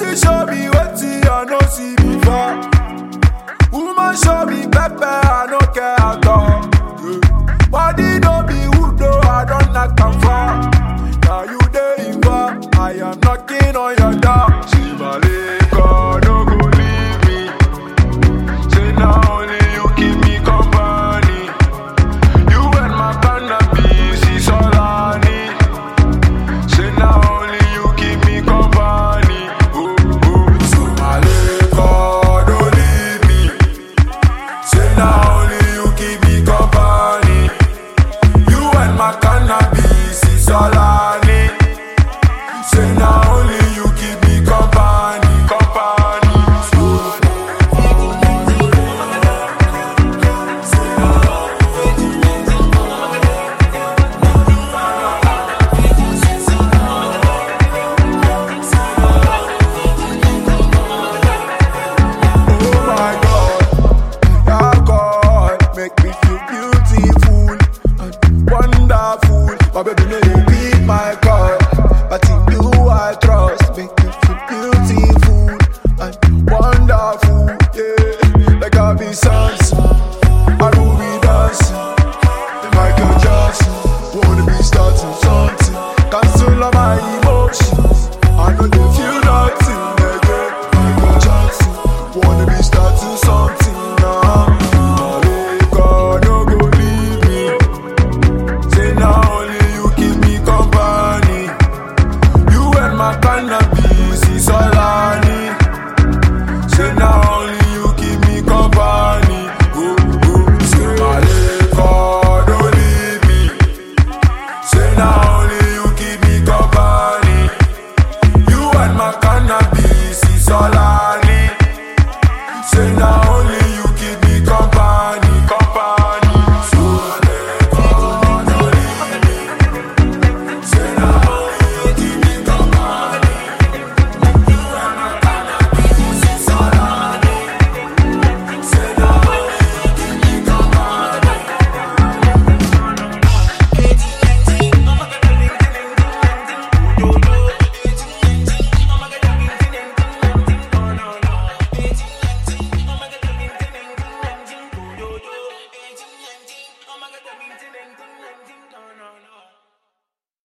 Baby, show me what I no see before. Woman, show me pepper, I no care at all. Yeah. Body no be wood, though, I don't knock am far. Now you dey involved, I am knocking on your door. Shimaleko, no go leave me. Say now only you keep me company. You and my cannabis is all I need. Say now only you keep me company. Oh, oh. Shimaleko, don't leave me. Say now only you keep me company. You and my cannabis is all I need. Say now only you keep me company, company. Oh my God, your God make me feel beautiful and wonderful. My baby know you beat my God, but in you I trust. Make me feel beautiful and wonderful. Yeah, like I be Samson, I do be dancing. Michael Jackson, wanna be starting something. Cancel all my emotions. I know they feel nothing again. Michael Jackson, wanna be starting something now. God, no go leave me. Say now only you keep me company. You and my cannabis